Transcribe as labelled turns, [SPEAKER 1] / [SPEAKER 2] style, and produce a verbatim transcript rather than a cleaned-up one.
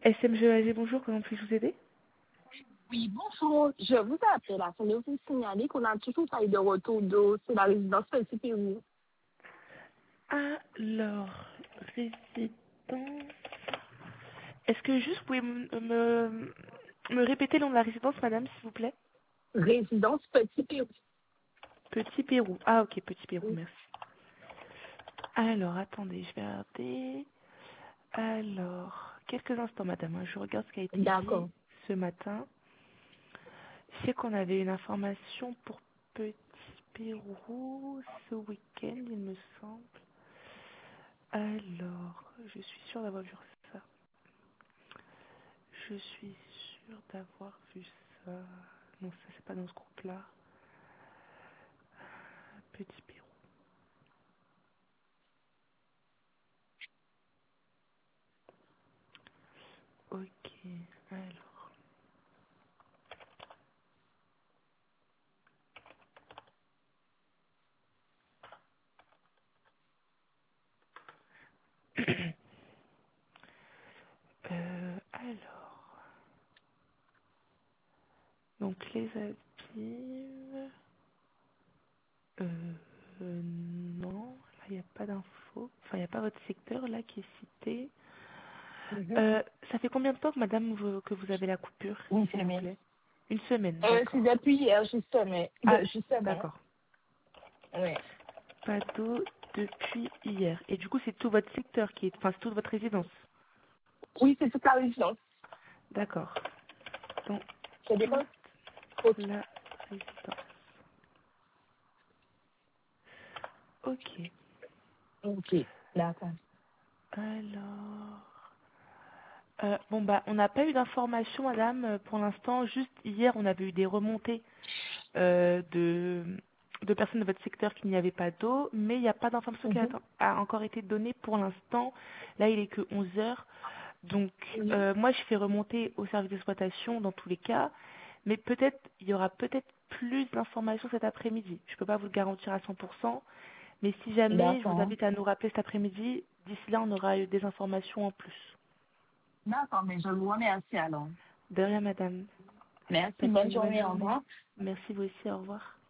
[SPEAKER 1] S M G A G, bonjour, comment puis-je vous aider?
[SPEAKER 2] Oui, bonjour. Je vous ai appelé là pour vous signaler qu'on a toujours pas eu de retour d'eau sur la résidence Petit Pérou.
[SPEAKER 1] Alors, résidence... Est-ce que juste vous pouvez me, me, me répéter le nom de la résidence, madame, s'il vous plaît?
[SPEAKER 2] Résidence Petit Pérou.
[SPEAKER 1] Petit Pérou. Ah, ok, Petit Pérou,
[SPEAKER 2] Oui.
[SPEAKER 1] merci. Alors, attendez, je vais regarder. Alors, quelques instants, madame, hein, je regarde ce qui a été dit
[SPEAKER 2] D'accord.
[SPEAKER 1] ce matin. Je sais qu'on avait une information pour Petit Pérou ce week-end, il me semble. Alors, je suis sûre d'avoir vu ça. Je suis sûre d'avoir vu ça. Non, ça c'est pas dans ce groupe-là. Petit Pérou. Ok, alors. euh, alors. Donc les actives. Euh, euh, non, là il n'y a pas d'infos. Enfin, il n'y a pas votre secteur là qui est cité.
[SPEAKER 2] Mhm.
[SPEAKER 1] Euh, ça fait combien de temps que madame vous- que vous avez la coupure,
[SPEAKER 2] Une
[SPEAKER 1] s'il vous
[SPEAKER 2] semaine.
[SPEAKER 1] plaît? Une semaine,
[SPEAKER 2] Euh, c'est
[SPEAKER 1] d'accord.
[SPEAKER 2] depuis hier, justement.
[SPEAKER 1] Ah,
[SPEAKER 2] De, justement.
[SPEAKER 1] d'accord.
[SPEAKER 2] Oui.
[SPEAKER 1] Pas d'eau depuis hier. Et du coup, c'est tout votre secteur qui est... Enfin, c'est toute votre résidence.
[SPEAKER 2] Oui, c'est toute la résidence.
[SPEAKER 1] D'accord. Dans
[SPEAKER 2] Ça
[SPEAKER 1] toute
[SPEAKER 2] dépend. Ok.
[SPEAKER 1] la résidence. Ok.
[SPEAKER 2] Ok. D'accord.
[SPEAKER 1] Alors... Euh, bon, bah, on n'a pas eu d'informations, madame, euh, pour l'instant. Juste hier, on avait eu des remontées euh, de, de personnes de votre secteur qu'il n'y avait pas d'eau, mais il n'y a pas d'information qui a,
[SPEAKER 2] Mhm.
[SPEAKER 1] a encore été donnée pour l'instant. Là, il est que onze heures. Donc,
[SPEAKER 2] Oui.
[SPEAKER 1] euh, moi, je fais remonter au service d'exploitation dans tous les cas, mais peut-être, il y aura peut-être plus d'informations cet après-midi. Je ne peux pas vous le garantir à cent pour cent, mais si jamais, je vous
[SPEAKER 2] D'accord.
[SPEAKER 1] invite à nous rappeler cet après-midi. D'ici là, on aura eu des informations en plus.
[SPEAKER 2] D'accord, mais je vous remercie alors.
[SPEAKER 1] De rien, madame.
[SPEAKER 2] Merci,
[SPEAKER 1] Passez
[SPEAKER 2] bonne
[SPEAKER 1] une bonne
[SPEAKER 2] journée, au
[SPEAKER 1] journée.
[SPEAKER 2] revoir.
[SPEAKER 1] Merci vous aussi, au revoir.